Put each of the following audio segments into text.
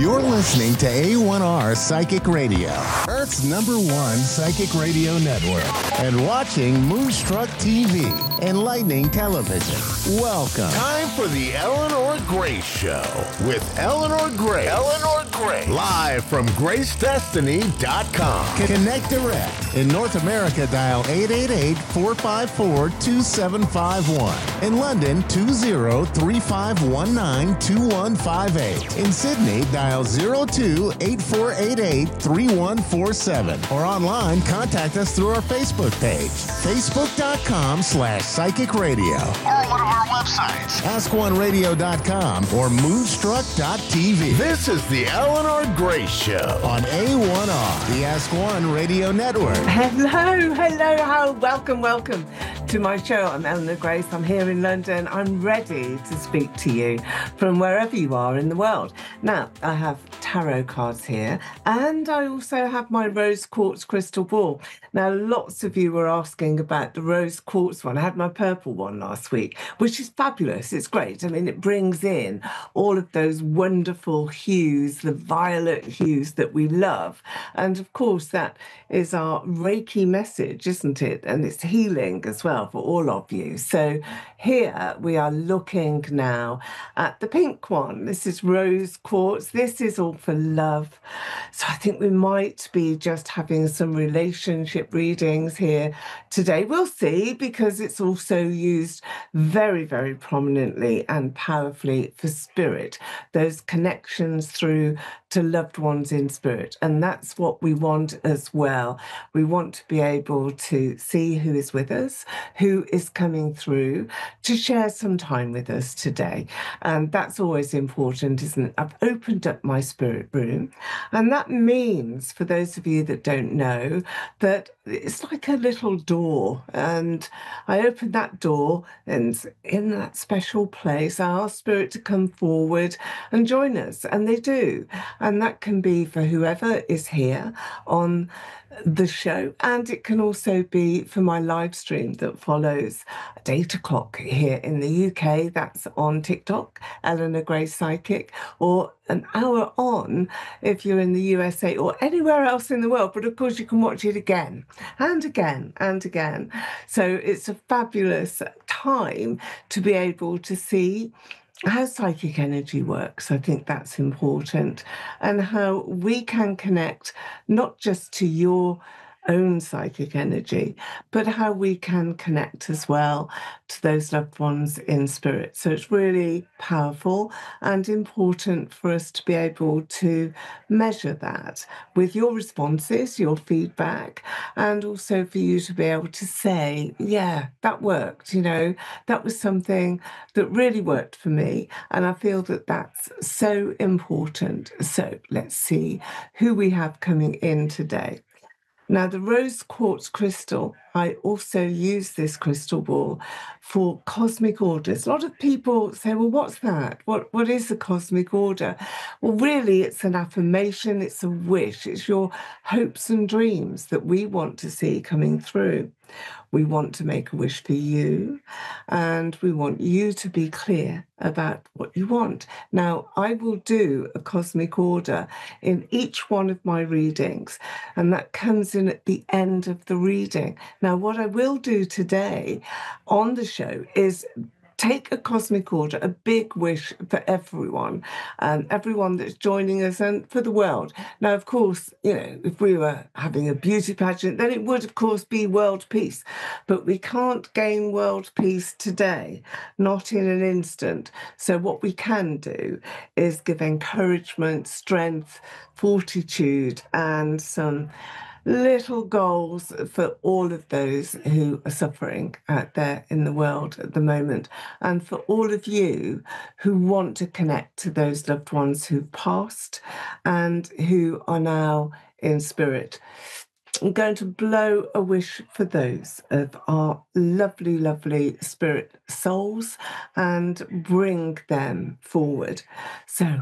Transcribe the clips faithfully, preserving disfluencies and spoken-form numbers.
You're listening to A one R Psychic Radio, Earth's number one psychic radio network, and watching Moonstruck T V, Enlightening Television. Welcome. Time for the Eleanor Grace Show with Eleanor Grace. Eleanor Grace. Live from Grace Destiny dot com. Connect direct. In North America, dial eight eight eight, four five four, two seven five one. In London, two zero three five one nine, two one five eight. In Sydney, dial zero two, eight four eight eight, three one four seven. Or online, contact us through our Facebook page, facebook.com slash psychic radio. Or one of our websites, ask one radio dot com or moonstruck dot t v. This is the Eleanor Grace Show on A one R, the Ask One Radio Network. Hello, hello, how welcome, welcome to my show. I'm Eleanor Grace. I'm here in London. I'm ready to speak to you from wherever you are in the world. Now, I have tarot cards here, and I also have my rose quartz crystal ball. Now, lots of you were asking about the rose quartz one. I had my purple one last week, which is fabulous. It's great. I mean, it brings in all of those wonderful hues, the violet hues that we love. And of course, that is our Reiki message, isn't it? And it's healing as well for all of you. So here we are looking now at the pink one. This is rose quartz. This is all for love. So I think we might be just having some relationship readings here today. We'll see, because it's also used very, very prominently and powerfully for spirit, those connections through to loved ones in spirit. And that's what we want as well. We want to be able to see who is with us, who is coming through to share some time with us today. And that's always important, isn't it? I've opened up my spirit room, and that means, for those of you that don't know, that it's like a little door, and I open that door, and in that special place I ask spirit to come forward and join us, and they do. And that can be for whoever is here on the show, and it can also be for my live stream that follows at eight o'clock here in the U K. That's on TikTok, Eleanor Grace Psychic, or an hour on if you're in the U S A or anywhere else in the world. But of course, you can watch it again and again and again. So it's a fabulous time to be able to see how psychic energy works. I think that's important, and how we can connect not just to your own psychic energy, but how we can connect as well to those loved ones in spirit. So it's really powerful and important for us to be able to measure that with your responses, your feedback, and also for you to be able to say, yeah, that worked, you know, that was something that really worked for me. And I feel that that's so important. So let's see who we have coming in today. Now, the rose quartz crystal, I also use this crystal ball for cosmic orders. A lot of people say, well, what's that? What What is a cosmic order? Well, really, it's an affirmation, it's a wish, it's your hopes and dreams that we want to see coming through. We want to make a wish for you, and we want you to be clear about what you want. Now, I will do a cosmic order in each one of my readings, and that comes in at the end of the reading. Now, what I will do today on the show is take a cosmic order, a big wish for everyone, and everyone that's joining us and for the world. Now, of course, you know, if we were having a beauty pageant, then it would, of course, be world peace. But we can't gain world peace today, not in an instant. So what we can do is give encouragement, strength, fortitude, and some little goals for all of those who are suffering out there in the world at the moment, and for all of you who want to connect to those loved ones who've passed and who are now in spirit. I'm going to blow a wish for those of our lovely, lovely spirit souls and bring them forward. So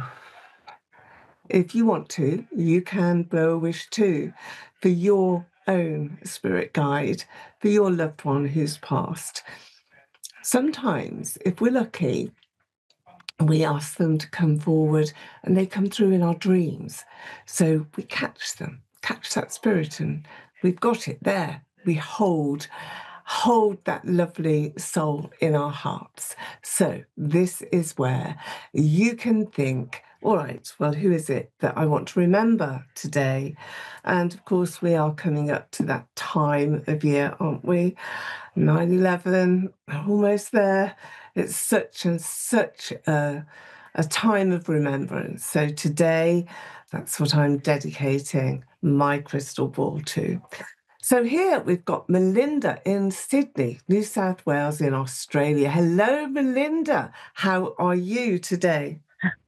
if you want to, you can blow a wish too for your own spirit guide, for your loved one who's passed. Sometimes, if we're lucky, we ask them to come forward, and they come through in our dreams. So we catch them, catch that spirit, and we've got it there. We hold hold that lovely soul in our hearts. So this is where you can think, all right, well, who is it that I want to remember today? And of course, we are coming up to that time of year, aren't we? nine eleven, almost there. It's such and such a, a time of remembrance. So today, that's what I'm dedicating my crystal ball to. So here we've got Melinda in Sydney, New South Wales in Australia. Hello, Melinda. How are you today?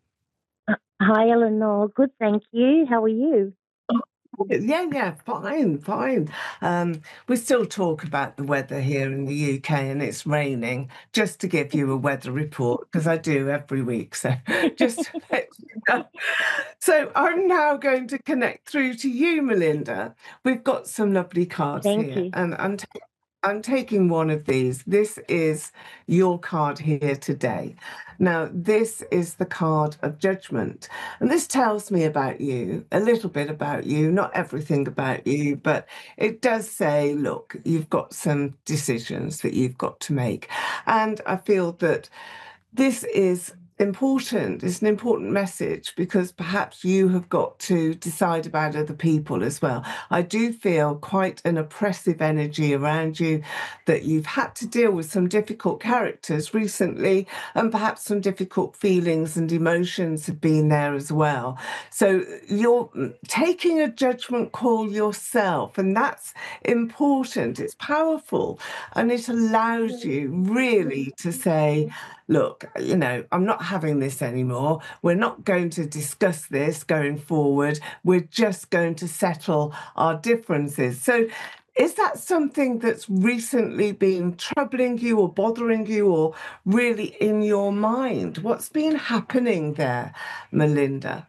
Hi, Eleanor. Good, thank you. How are you? Yeah, yeah, fine, fine. Um, we still talk about the weather here in the U K, and it's raining, just to give you a weather report, because I do every week. So just to let you know. So I'm now going to connect through to you, Melinda. We've got some lovely cards Thank here, you. and I'm ta- I'm taking one of these. This is your card here today. Now, this is the card of judgment. And this tells me about you, a little bit about you, not everything about you, but it does say, look, you've got some decisions that you've got to make. And I feel that this is important. It's an important message, because perhaps you have got to decide about other people as well. I do feel quite an oppressive energy around you, that you've had to deal with some difficult characters recently, and perhaps some difficult feelings and emotions have been there as well. So you're taking a judgment call yourself, and that's important. It's powerful, and it allows you really to say, look, you know, I'm not having this anymore. We're not going to discuss this going forward. We're just going to settle our differences. So is that something that's recently been troubling you or bothering you, or really in your mind? What's been happening there, Melinda?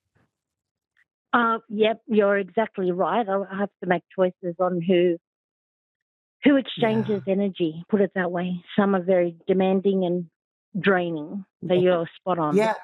Uh, yep, you're exactly right. I have to make choices on who who exchanges Yeah. energy, put it that way. Some are very demanding and draining. So you're spot on. Yeah.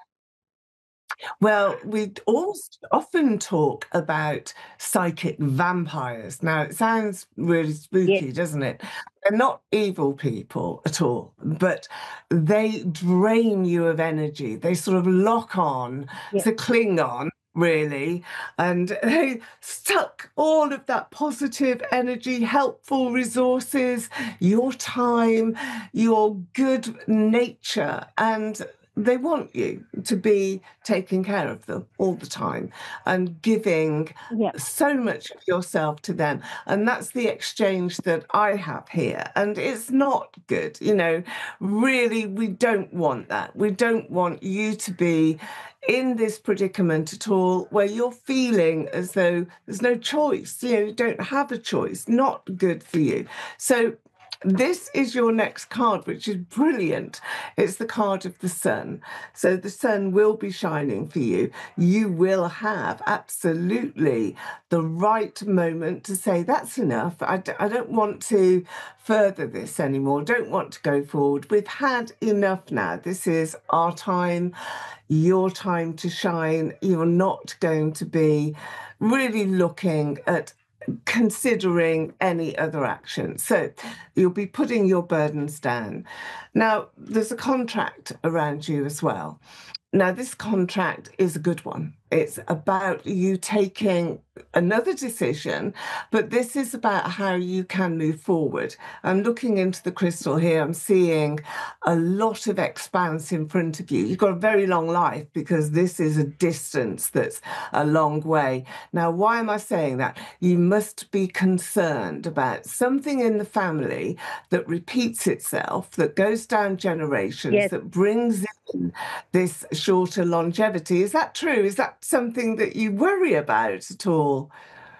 Well, we also often talk about psychic vampires. Now, it sounds really spooky, Yeah. doesn't it? They're not evil people at all, but they drain you of energy. They sort of lock on Yeah. to cling on, really, and they suck all of that positive energy, helpful resources, your time, your good nature, and they want you to be taking care of them all the time and giving Yeah. so much of yourself to them. And that's the exchange that I have here. And it's not good. You know, really, we don't want that. We don't want you to be in this predicament at all, where you're feeling as though there's no choice. You know, you don't have a choice. Not good for you. So this is your next card, which is brilliant. It's the card of the sun. So the sun will be shining for you. You will have absolutely the right moment to say, that's enough. I, d- I don't want to further this anymore. Don't want to go forward. We've had enough now. This is our time, your time to shine. You're not going to be really looking at considering any other action. So you'll be putting your burdens down. Now, there's a contract around you as well. Now, this contract is a good one. It's about you taking another decision, but this is about how you can move forward. I'm looking into the crystal here. I'm seeing a lot of expanse in front of you. You've got a very long life, because this is a distance that's a long way. Now, why am I saying that? You must be concerned about something in the family that repeats itself, that goes down generations, Yes. that brings in this shorter longevity. Is that true? Is that something that you worry about at all?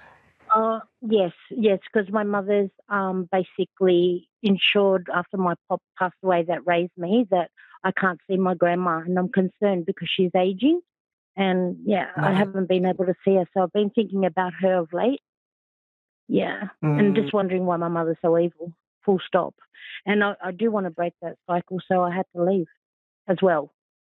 Uh, yes, yes, because my mother's um, basically insured after my pop passed away that raised me, that I can't see my grandma, and I'm concerned because she's aging. And, yeah, I Right. haven't been able to see her, so I've been thinking about her of late. Yeah, and Mm. just wondering why my mother's so evil, full stop. And I, I do want to break that cycle, so I had to leave as well.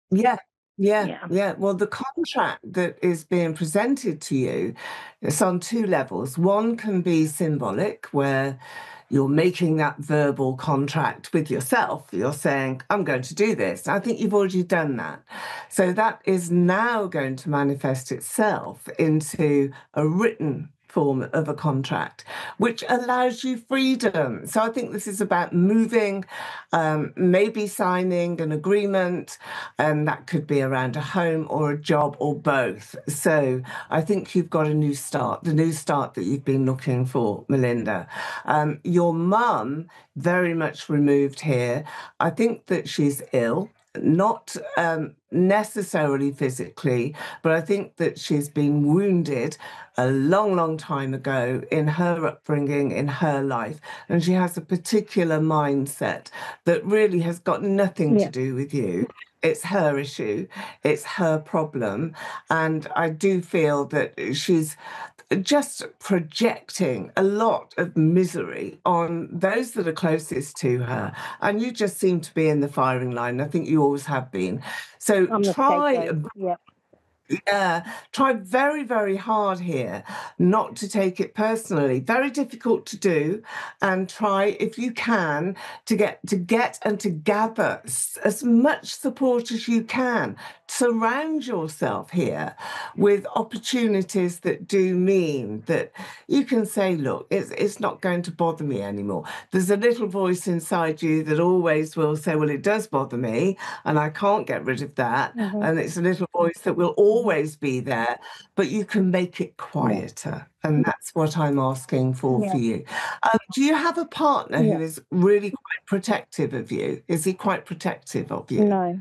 Yeah, yeah, Yeah. yeah. Well, the contract that is being presented to you, it's on two levels. One can be symbolic, where you're making that verbal contract with yourself. You're saying, I'm going to do this. I think you've already done that. So that is now going to manifest itself into a written form of a contract, which allows you freedom. So I think this is about moving, um, maybe signing an agreement, and that could be around a home or a job or both. So I think you've got a new start, the new start that you've been looking for, Melinda. Um, your mum, very much removed here. I think that she's ill. Not um, necessarily physically, but I think that she's been wounded a long, long time ago in her upbringing, in her life. And she has a particular mindset that really has got nothing to Yeah. do with you. It's her issue, it's her problem. And I do feel that she's just projecting a lot of misery on those that are closest to her. And you just seem to be in the firing line. I think you always have been. So I'm the try scapegoat. Yeah. yeah, try very, very hard here not to take it personally. Very difficult to do, and try, if you can, to get to get and to gather s- as much support as you can. Surround yourself here with opportunities that do mean that you can say, look, it's it's not going to bother me anymore. There's a little voice inside you that always will say, well, it does bother me, and I can't get rid of that. Mm-hmm. And it's a little voice that will always be there, but you can make it Yeah. quieter. And that's what I'm asking for Yeah. for you. Um, do you have a partner Yeah. who is really quite protective of you? Is he quite protective of you? No.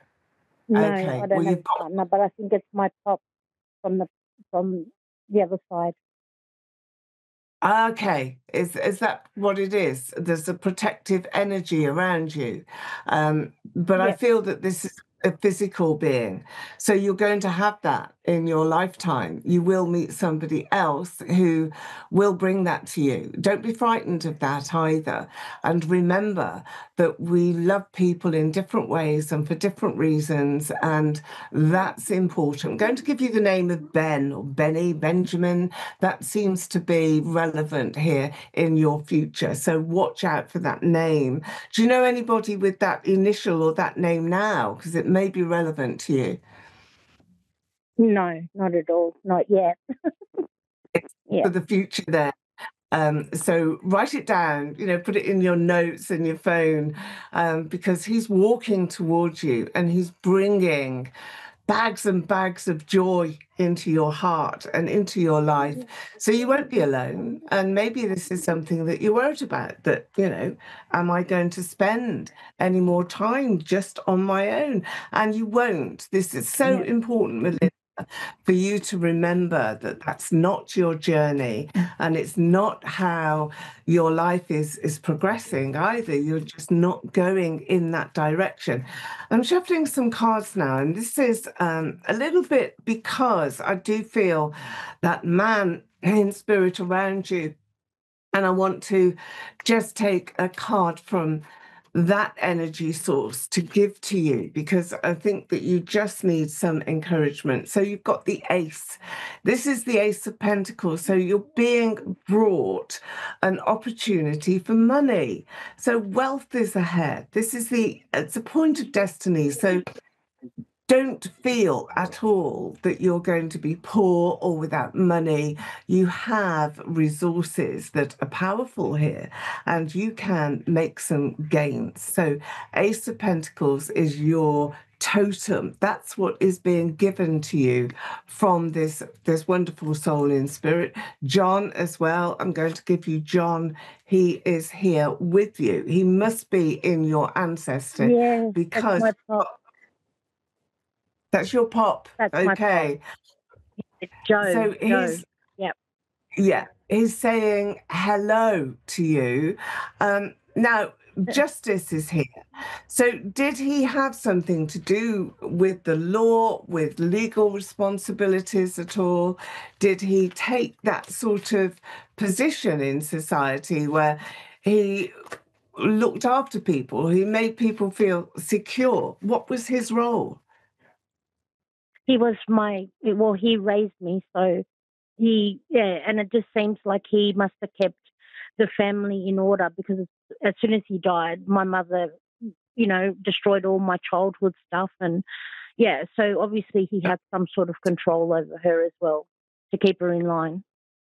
No, Okay. I Well, don't have you've a got partner, but I think it's my pop from the from the other side. okay. Is is that what it is? There's a protective energy around you, um, but I Yeah. feel that this is a physical being. So you're going to have that in your lifetime. You will meet somebody else who will bring that to you. Don't be frightened of that either. And remember that we love people in different ways and for different reasons, and that's important. I'm going to give you the name of Ben or Benny, Benjamin. That seems to be relevant here in your future. So watch out for that name. Do you know anybody with that initial or that name now? Because it may be relevant to you. No, not at all. Not yet. Yeah. For the future there. Um, so write it down, you know, put it in your notes in your phone, um, because he's walking towards you and he's bringing bags and bags of joy into your heart and into your life. So you won't be alone. And maybe this is something that you're worried about, that, you know, am I going to spend any more time just on my own? And you won't. This is so Yeah. important, Melinda, for you to remember that that's not your journey, and it's not how your life is is progressing either. You're just not going in that direction. I'm shuffling some cards now, and this is um, a little bit because I do feel that man in spirit around you, and I want to just take a card from that energy source to give to you, because I think that you just need some encouragement. So you've got the ace. This is the Ace of Pentacles. So you're being brought an opportunity for money. So wealth is ahead. This is the, it's a point of destiny. So don't feel at all that you're going to be poor or without money. You have resources that are powerful here, and you can make some gains. So Ace of Pentacles is your totem. That's what is being given to you from this this wonderful soul in spirit. John as well, I'm going to give you John. He is here with you. He must be in your ancestor, Yeah, that's because my pop. that's your pop. That's my pop. Okay. It's Joe. So Joe. he's, Yep. yeah, he's saying hello to you. Um, now, Justice is here. So did he have something to do with the law, with legal responsibilities at all? Did he take that sort of position in society where he looked after people, he made people feel secure? What was his role? he was my, well, he raised me. So he, yeah, and it just seems like he must have kept the family in order, because as soon as he died, my mother, you know, destroyed all my childhood stuff. And yeah, so obviously he had some sort of control over her as well to keep her in line.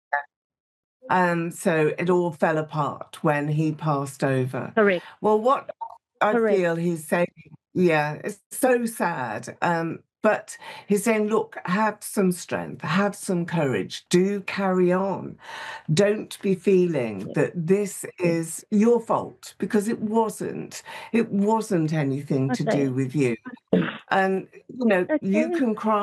Um, so it all fell apart when he passed over. Correct. Well, what I Correct. feel he's saying, yeah, it's so sad. Um, but he's saying, look, have some strength, have some courage, do carry on. Don't be feeling that this is your fault, because it wasn't. It wasn't anything to Okay. do with you. And, you know, Okay. you can cry.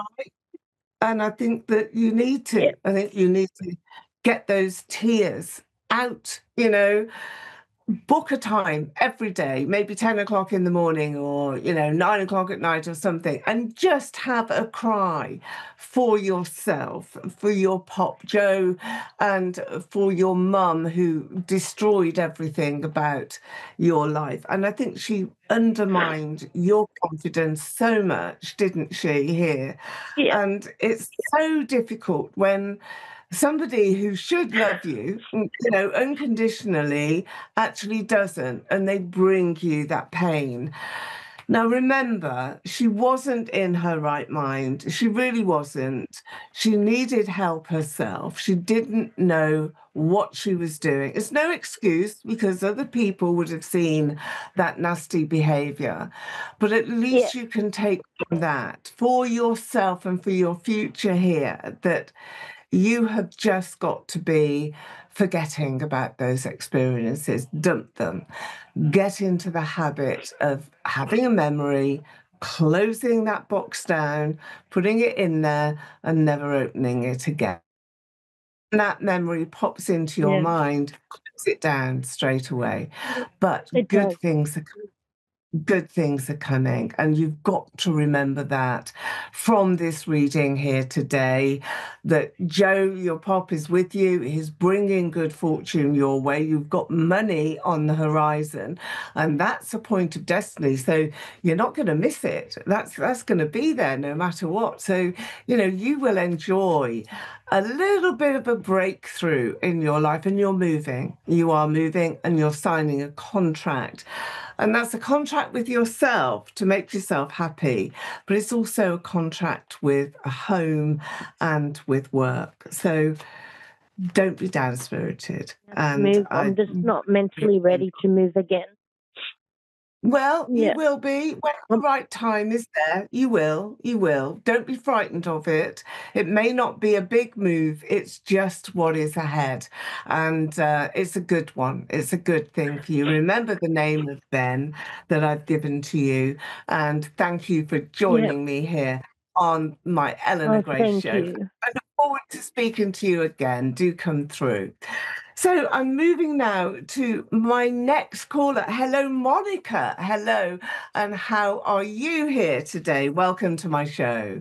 And I think that you need to. Yeah. I think you need to get those tears out, you know, book a time every day, maybe ten o'clock in the morning, or, you know, nine o'clock at night or something, and just have a cry for yourself, for your Pop Joe, and for your mum who destroyed everything about your life. And I think she undermined your confidence so much, didn't she, here? Yeah. And it's so difficult when somebody who should love you, you know, unconditionally, actually doesn't, and they bring you that pain. Now, remember, she wasn't in her right mind. She really wasn't. She needed help herself. She didn't know what she was doing. It's no excuse, because other people would have seen that nasty behavior. But at least Yeah. you can take from that for yourself and for your future here, that you have just got to be forgetting about those experiences, dump them, get into the habit of having a memory, closing that box down, putting it in there, and never opening it again. And that memory pops into your Yeah. mind, close it down straight away. But It good does. things are coming. Good things are coming, and you've got to remember that from this reading here today, that Joe, your pop, is with you. He's bringing good fortune your way. You've got money on the horizon, and that's a point of destiny. So you're not going to miss it. That's that's going to be there no matter what. So, you know, you will enjoy a little bit of a breakthrough in your life, and you're moving. You are moving, and you're signing a contract. And that's a contract with yourself to make yourself happy, but it's also a contract with a home and with work. So don't be down-spirited. And Move. I, I'm just not mentally ready to move again. well, you Yeah. will be. When the right time is there, you will. You will. Don't be frightened of it. It may not be a big move. It's just what is ahead. And uh, it's a good one. It's a good thing for you. Remember the name of Ben that I've given to you. And thank you for joining me here on my Eleanor Oh, Grace thank show. you. I look forward to speaking to you again. Do come through. So I'm moving now to my next caller. Hello, Monica. Hello. And how are you here today? Welcome to my show.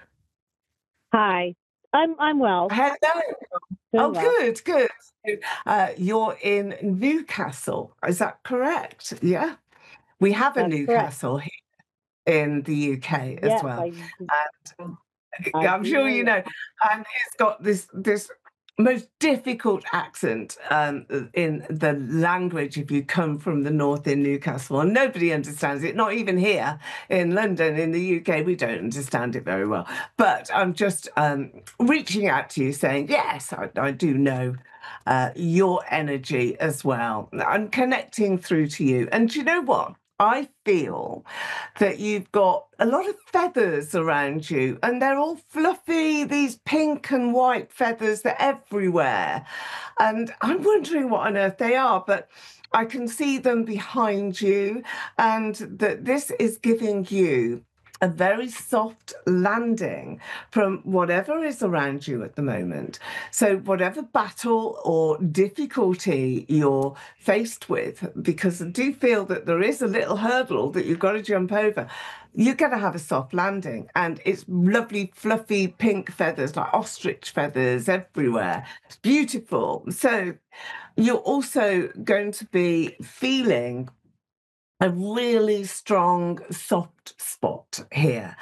Hi. I'm I'm well. Hello. Doing Oh, well. good, good. Uh, you're in Newcastle. Is that correct? Yeah. We have a That's correct. Newcastle here in the U K as Yes, well. I, And I I'm do sure know you that. know. And it's got this this most difficult accent um, in the language if you come from the north in Newcastle, and nobody understands it. Not even here in London, in the U K, we don't understand it very well. But I'm just um, reaching out to you, saying yes, I, I do know uh, your energy as well. I'm connecting through to you, and do you know what? I feel that you've got a lot of feathers around you, and they're all fluffy, these pink and white feathers, they're everywhere. And I'm wondering what on earth they are, but I can see them behind you, and that this is giving you a very soft landing from whatever is around you at the moment. So whatever battle or difficulty you're faced with, because I do feel that there is a little hurdle that you've got to jump over, you're going to have a soft landing. And it's lovely, fluffy pink feathers, like ostrich feathers everywhere. It's beautiful. So you're also going to be feeling a really strong soft spot here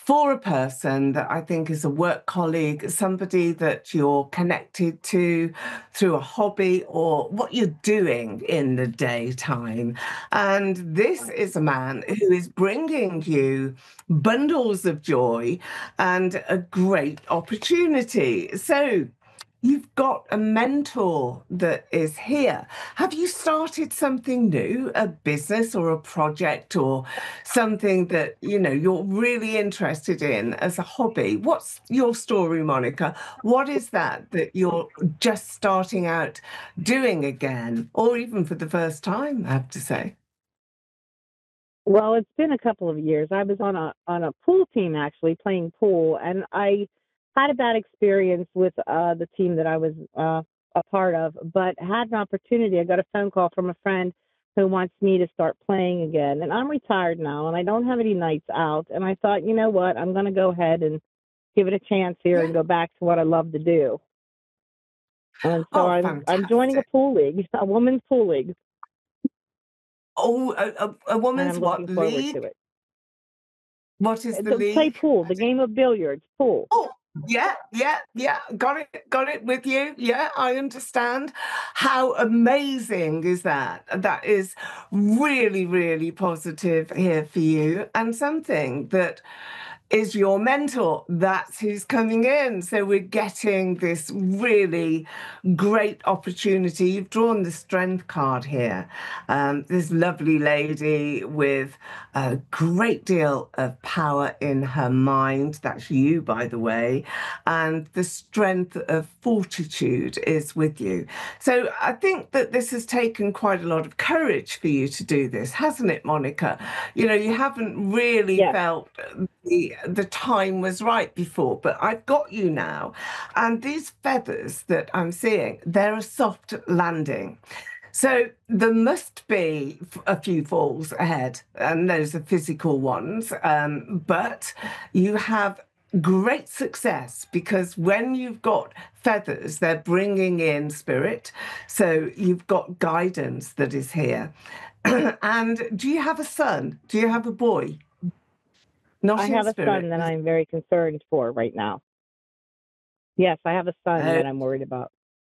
for a person that I think is a work colleague, somebody that you're connected to through a hobby or what you're doing in the daytime. And this is a man who is bringing you bundles of joy and a great opportunity. So you've got a mentor that is here. Have you started something new, a business or a project or something that, you know, you're really interested in as a hobby? What's your story, Monica? What is that that you're just starting out doing again, or even for the first time, I have to say? Well, it's been a couple of years. I was on a on a pool team actually playing pool, and I had a bad experience with uh, the team that I was uh, a part of. But had an opportunity. I got a phone call from a friend who wants me to start playing again, and I'm retired now, and I don't have any nights out. And I thought, you know what, I'm going to go ahead and give it a chance here and go back to what I love to do. And so Oh, I'm I'm joining a fantastic. pool league, a women's pool league, Oh, a, a, a and woman's I'm what looking forward to league? it. What is Uh, the To play league? pool, the game of billiards, pool. Oh, yeah, yeah, yeah. Got it, got it with you. Yeah, I understand. How amazing is that? That is really, really positive here for you, and something that is your mentor. That's who's coming in. So we're getting this really great opportunity. You've drawn the strength card here. Um, this lovely lady with a great deal of power in her mind. That's you, by the way. And the strength of fortitude is with you. So I think that this has taken quite a lot of courage for you to do this, hasn't it, Monica? You know, you haven't really Yes. felt the the time was right before, but I've got you now. And these feathers that I'm seeing, they're a soft landing. So there must be f- a few falls ahead, and those are physical ones. Um, but you have great success because when you've got feathers, they're bringing in spirit. So you've got guidance that is here. And do you have a son? Do you have a boy? I Not in have a son spirit. that I'm very concerned for right now. Yes, I have a son Oh, that I'm worried about.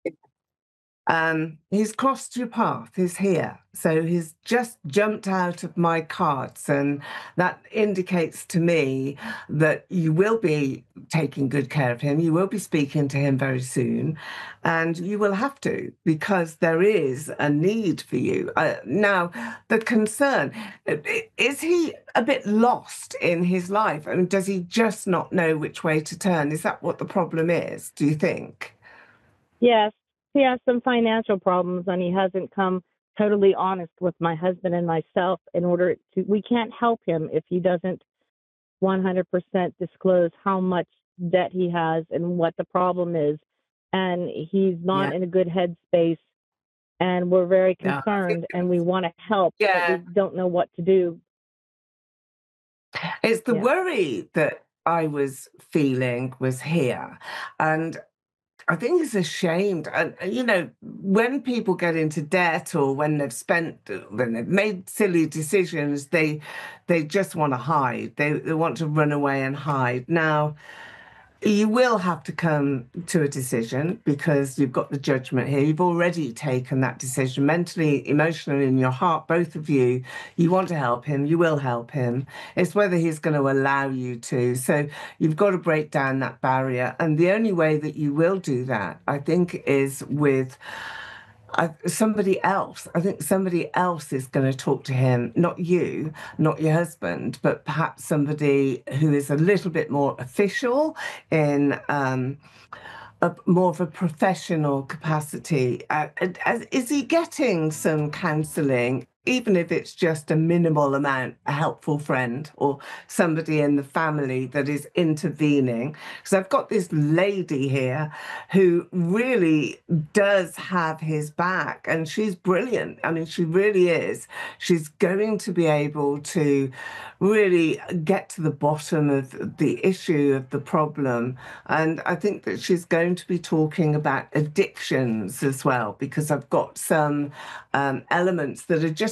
Um, he's crossed your path, he's here. So he's just jumped out of my cards, and that indicates to me that you will be taking good care of him. You will be speaking to him very soon, and you will have to because there is a need for you. Uh, now, the concern i- is he a bit lost in his life? I mean, does he just not know which way to turn? Is that what the problem is, do you think? Yes, he has some financial problems, and he hasn't come totally honest with my husband and myself in order to. We can't help him if he doesn't one hundred percent disclose how much debt he has and what the problem is. And he's Yeah. not in a good headspace, and we're very Yeah, I think concerned, and we want to help, but we yeah. don't know what to do. It's the Yeah. worry that I was feeling was here. And I think it's ashamed. And, and, you know, when people get into debt or when they've spent, when they've made silly decisions, they they just want to hide. They, they want to run away and hide. Now, you will have to come to a decision because you've got the judgment here. You've already taken that decision mentally, emotionally, in your heart, both of you. You want to help him. You will help him. It's whether he's going to allow you to. So you've got to break down that barrier. And the only way that you will do that, I think, is with I, somebody else. I think somebody else is going to talk to him, not you, not your husband, but perhaps somebody who is a little bit more official in um, a, more of a professional capacity. Uh, and- and is he getting some counselling, even if it's just a minimal amount, a helpful friend or somebody in the family that is intervening? Because I've got this lady here who really does have his back, and she's brilliant. I mean, she really is. She's going to be able to really get to the bottom of the issue of the problem. And I think that she's going to be talking about addictions as well, because I've got some um, elements that are just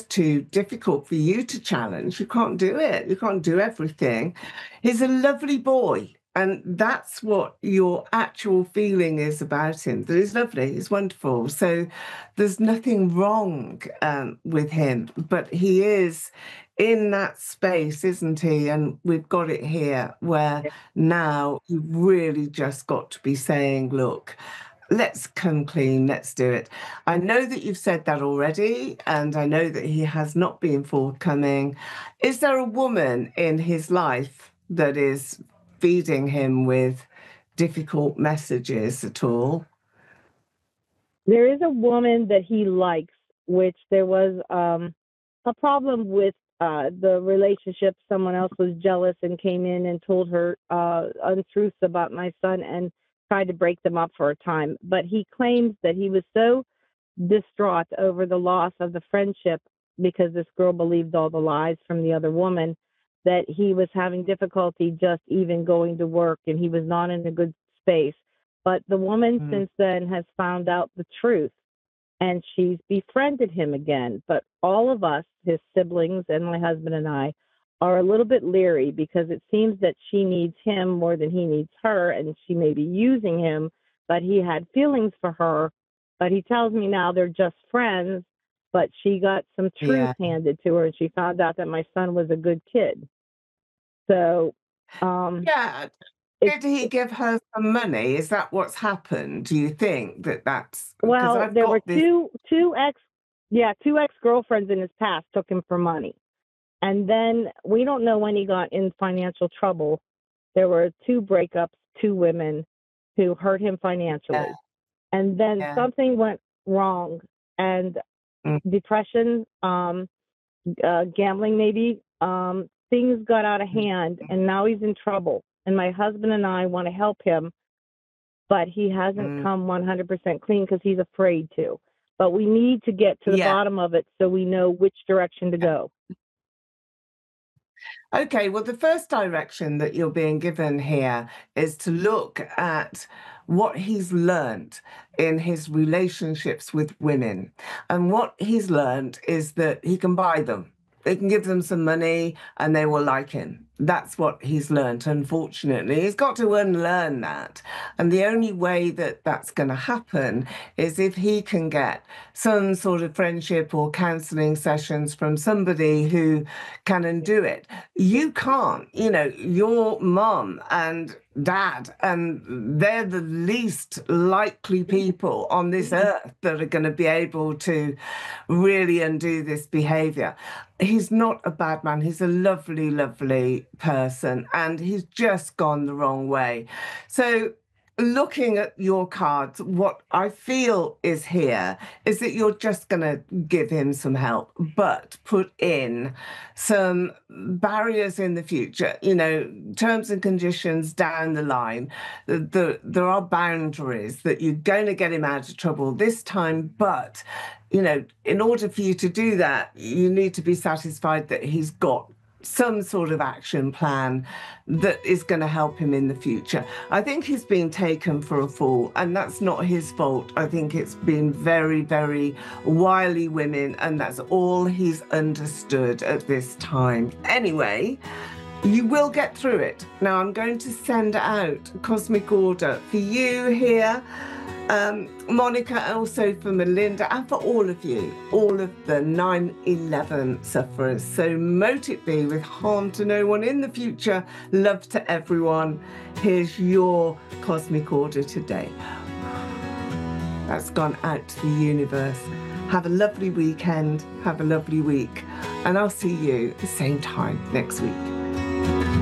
just too difficult for you to challenge. You can't do it. You can't do everything. He's a lovely boy. And that's what your actual feeling is about him. That he's lovely, he's wonderful. So there's nothing wrong um, with him, but he is in that space, isn't he? And we've got it here where now you've really just got to be saying, look, let's come clean, let's do it. I know that you've said that already, and I know that he has not been forthcoming. Is there a woman in his life that is feeding him with difficult messages at all? There is a woman that he likes, which there was um, a problem with uh, the relationship. Someone else was jealous and came in and told her uh, untruths about my son and tried to break them up for a time. But he claims that he was so distraught over the loss of the friendship because this girl believed all the lies from the other woman, that he was having difficulty just even going to work, and he was not in a good space. But the woman mm. since then has found out the truth, and she's befriended him again. But all of us, his siblings and my husband and I, are a little bit leery because it seems that she needs him more than he needs her, and she may be using him, but he had feelings for her. But he tells me now they're just friends, but she got some truth yeah. handed to her, and she found out that my son was a good kid. So, um, yeah. Did he give her some money? Is that what's happened? Do you think that that's well? I've there got were this... two two ex, yeah, two ex girlfriends in his past took him for money, and then we don't know when he got in financial trouble. There were two breakups, two women who hurt him financially, yeah. and then yeah. something went wrong, and mm. depression, um, uh, gambling, maybe. Um, things got out of hand, and now he's in trouble. And my husband and I want to help him, but he hasn't mm. come one hundred percent clean because he's afraid to. But we need to get to the yeah. bottom of it so we know which direction to go. Okay, well, the first direction that you're being given here is to look at what he's learned in his relationships with women. And what he's learned is that he can buy them. They can give them some money and they will like him. That's what he's learned, unfortunately. He's got to unlearn that. And the only way that that's going to happen is if he can get some sort of friendship or counselling sessions from somebody who can undo it. You can't. You know, your mum and dad, and they're the least likely people on this earth that are going to be able to really undo this behaviour. He's not a bad man. He's a lovely, lovely person, and he's just gone the wrong way. So looking at your cards, what I feel is here is that you're just going to give him some help, but put in some barriers in the future, you know, terms and conditions down the line. The, the, there are boundaries that you're going to get him out of trouble this time, but, you know, in order for you to do that, you need to be satisfied that he's got some sort of action plan that is going to help him in the future. I think he's been taken for a fool, and that's not his fault. I think it's been very, very wily women, and that's all he's understood at this time. Anyway, you will get through it. Now, I'm going to send out Cosmic Order for you here, Um, Monica, and also for Melinda, and for all of you, all of the nine eleven sufferers. So mote it be with harm to no one in the future, love to everyone. Here's your Cosmic Order today. That's gone out to the universe. Have a lovely weekend, have a lovely week, and I'll see you at the same time next week.